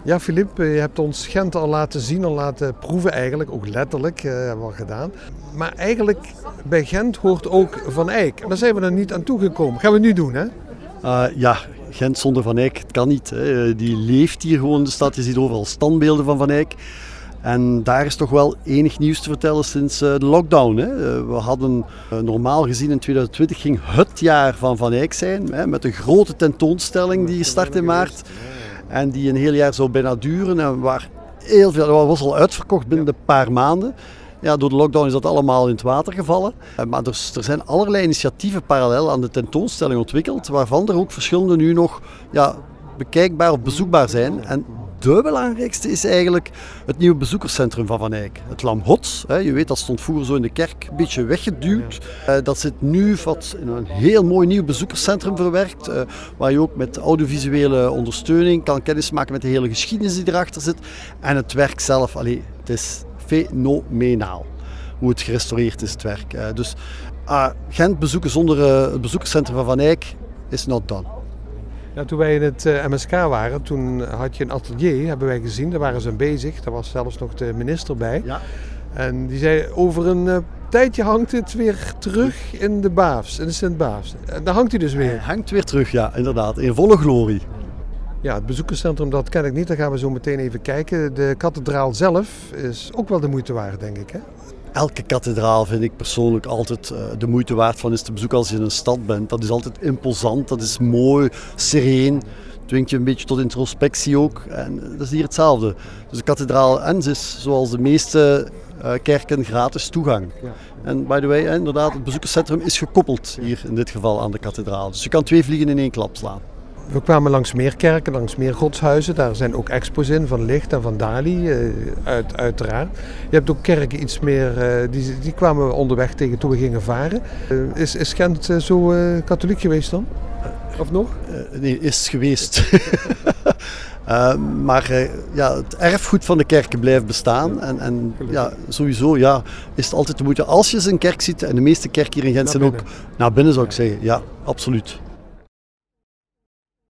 Ja, Philippe, je hebt ons Gent al laten zien, al laten proeven eigenlijk, ook letterlijk, hebben we al gedaan. Maar eigenlijk, bij Gent hoort ook Van Eyck. En daar zijn we er niet aan toegekomen. Gaan we nu doen, hè? Ja, Gent zonder Van Eyck, het kan niet. Hè. Die leeft hier gewoon in de stad. Je ziet overal standbeelden van Van Eyck. En daar is toch wel enig nieuws te vertellen sinds de lockdown. Hè. We hadden normaal gezien in 2020 ging het jaar van Eyck zijn. Hè, met een grote tentoonstelling die gestart in maart. En die een heel jaar zou bijna duren. En waar heel veel, dat was al uitverkocht binnen een paar maanden. Ja, door de lockdown is dat allemaal in het water gevallen. Maar dus, er zijn allerlei initiatieven parallel aan de tentoonstelling ontwikkeld. Waarvan er ook verschillende nu nog bekijkbaar of bezoekbaar zijn. En de belangrijkste is eigenlijk het nieuwe bezoekerscentrum van Eyck. Het Lam Hot, je weet dat stond vroeger zo in de kerk, een beetje weggeduwd. Dat zit nu in een heel mooi nieuw bezoekerscentrum verwerkt. Waar je ook met audiovisuele ondersteuning kan kennismaken met de hele geschiedenis die erachter zit. En het werk zelf, het is fenomenaal hoe het gerestaureerd is, het werk. Dus Gent bezoeken zonder het bezoekerscentrum van Eyck is not done. Ja, toen wij in het MSK waren, toen had je een atelier, hebben wij gezien, daar waren ze aan bezig. Daar was zelfs nog de minister bij. Ja. En die zei, over een tijdje hangt het weer terug in de Baafs, in de Sint-Baafs. En daar hangt hij dus weer. Hij hangt weer terug, ja, inderdaad, in volle glorie. Ja, het bezoekerscentrum, dat ken ik niet, daar gaan we zo meteen even kijken. De kathedraal zelf is ook wel de moeite waard, denk ik, hè? Elke kathedraal vind ik persoonlijk altijd de moeite waard van is te bezoeken als je in een stad bent. Dat is altijd imposant, dat is mooi, sereen. Dwingt je een beetje tot introspectie ook. En dat is hier hetzelfde. Dus de kathedraal is zoals de meeste kerken gratis toegang. Ja. En by the way, inderdaad, het bezoekerscentrum is gekoppeld hier in dit geval aan de kathedraal. Dus je kan 2 vliegen in 1 klap slaan. We kwamen langs meer kerken, langs meer godshuizen. Daar zijn ook expos in van Licht en van Dali, uiteraard. Je hebt ook kerken iets meer, die kwamen we onderweg tegen toen we gingen varen. Is Gent zo katholiek geweest dan? Of nog? Nee, is geweest. Maar het erfgoed van de kerken blijft bestaan. En sowieso is het altijd de moeite. Als je eens een kerk ziet, en de meeste kerken hier in Gent zijn ook naar binnen, zou ik zeggen. Ja, absoluut.